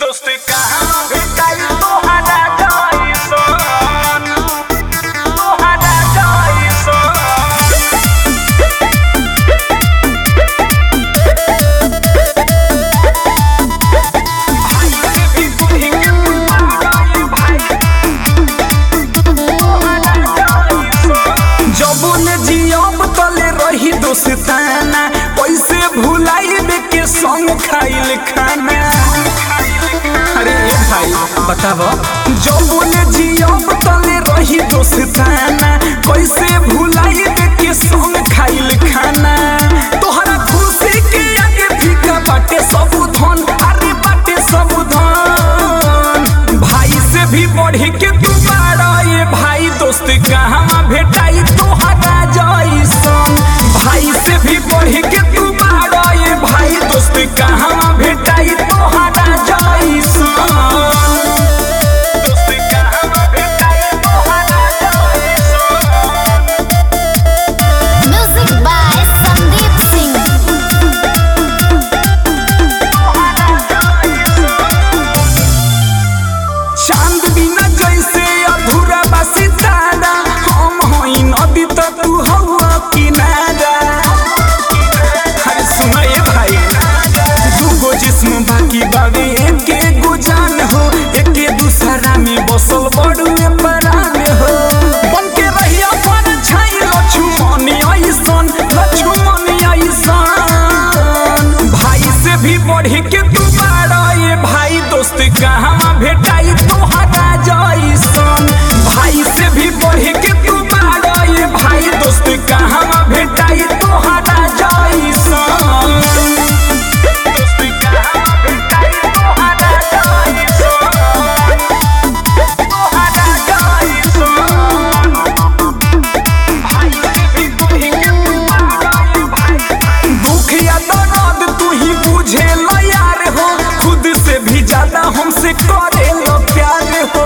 दोस्त कहाँ भेटाई तोहरा जइसन तोहरा जइसन भाई के भी बुढ़ी के पुरानी भाई तोहरा जइसन जबुन जियब तले रही दोस्ताना पैसे भुलाइबे के संग खाइल खाना। अरे ए भाई बताव जबुन जियब तले रही दोस्ताना पैसे भुलाइबे के संग खाइल खाना। तोहरा खुशी के आगे फीका बाटे सब धन, अरे बाटे सब धन। भाई से भी बढ़ के तू बाड़ा ये भाई दोस्त कहाँ भेटाई तोहरा जइसन। भाई से भी बढ़ के तू बाड़ा ये भाई दोस्त कहाँ भेटाई तोहरा जइसन। दोस्त कहाँ भेटाई तोहरा जइसन Music by Sandeep Singh. चांद बिना जैसे अधूरा बा सितारा, हम हई नदी तो तू हवा किनारा। अरे सुना ये भाई दूगो जिस्म बाकी बावे एके गो जान हो, एके दूसरा में बसल बड़ुए परान हो। बन के रहिया पर छाई लक्ष्मण ऐसन लक्ष्मण ऐसन। भाई से भी बढ़ के तू बाड़ा ये भाई दोस्त कहाँ भेटाई तोहरा जइसन। भाई से भी बढ़ के तू बाड़ा ये भाई दोस्त कहाँ भेटाई तोहरा जइसन। दोस्त कहाँ भेटाई तोहरा जइसन तोहरा जइसन भाई के भी बुढ़ी के पुरानी भाई दुख या दर्द तू ही बुझे ला यार हो, खुद से भी ज्यादा हमसे करे लो प्यार हो।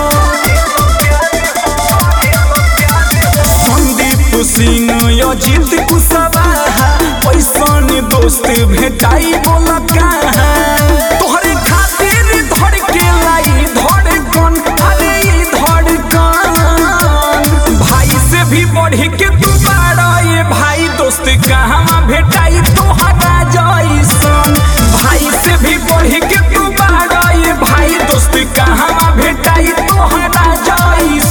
संदीप सिंह अजीत कुशवाहा पैसन दोस्त भेटाई बोला कहाँ। तोहरे खातिर धड़ के लाई धड़कन, अरे ई धड़कन। भाई से भी बढ़ के तू बाड़ा ये भाई दोस्त कहाँ भेटाई तोहरा जइसन। भाई से भी बढ़ के तू बाड़ा ये भाई दोस्त कहाँ भेटाई तोहरा जइसन।